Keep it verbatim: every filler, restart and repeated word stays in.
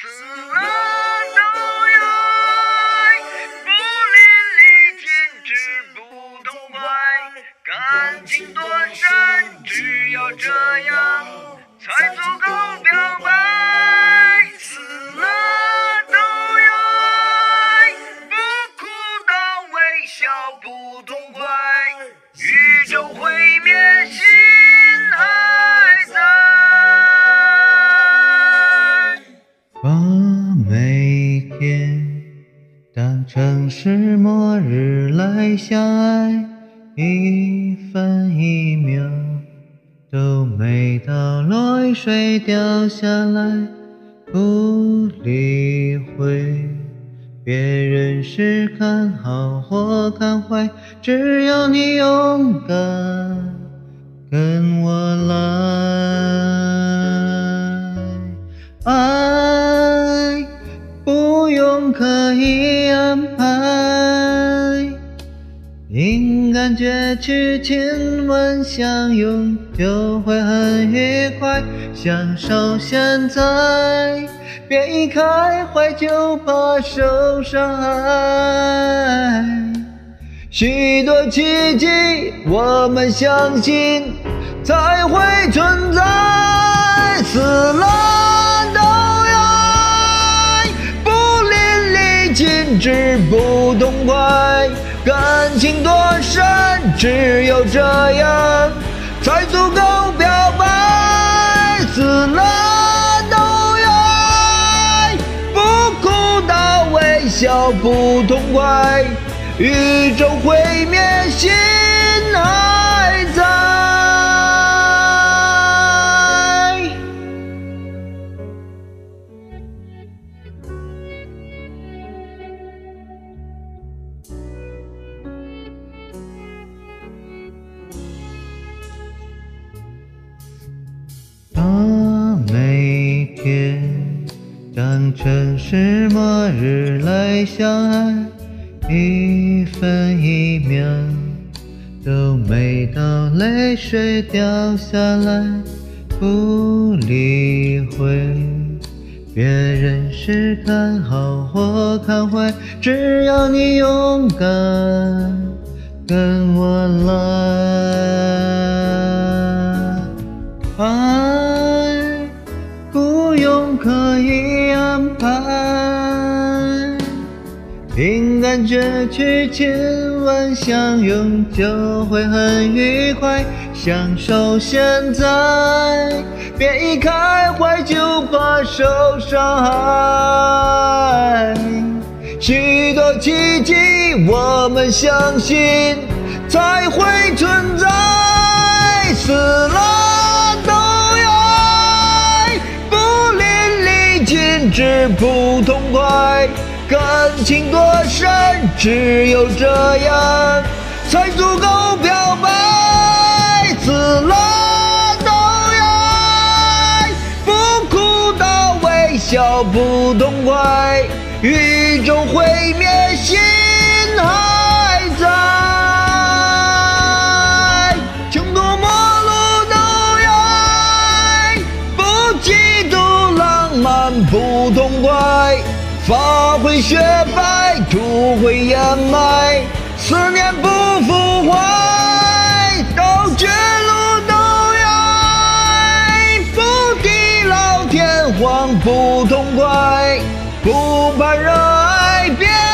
死了都要爱，不淋漓尽致不痛快，感情多深，只有这样才足够表白。死了都要爱，不哭到微笑不痛快，宇宙毁灭心还在。 把每天当成是末日来相爱，一分一秒都没到泪水掉下来，不理会别人是看好或看坏，只要你勇敢跟我来。爱不用刻意安排，凭感觉去亲吻相拥就会很愉快，享受现在，别一开怀就怕受伤害。许多奇迹我们相信才会存在，死了都要爱，不淋漓尽致不痛快，感情多深，只有这样才足够表白。死了都要爱，不哭到微笑不痛快，宇宙毁灭心还在。把每天当成是末日来相爱，一分一秒都没到泪水掉下来，不理会别人是看好或看坏，只要你勇敢跟我来。爱不用刻意安排，凭感觉去亲吻相拥就会很愉快，享受现在，别一开怀就怕受伤害。许多奇迹我们相信才会存在，死了都要爱，不淋漓尽致不痛快，感情多深，只有这样才足够表白。死了都要爱，不哭到微笑不痛快，宇宙毁灭心还在。穷途末路都要爱，不嫉妒浪漫不痛快，发挥雪白，土灰掩埋，思念不腐坏，到绝路都要爱，不敌老天荒不痛快，不怕热爱别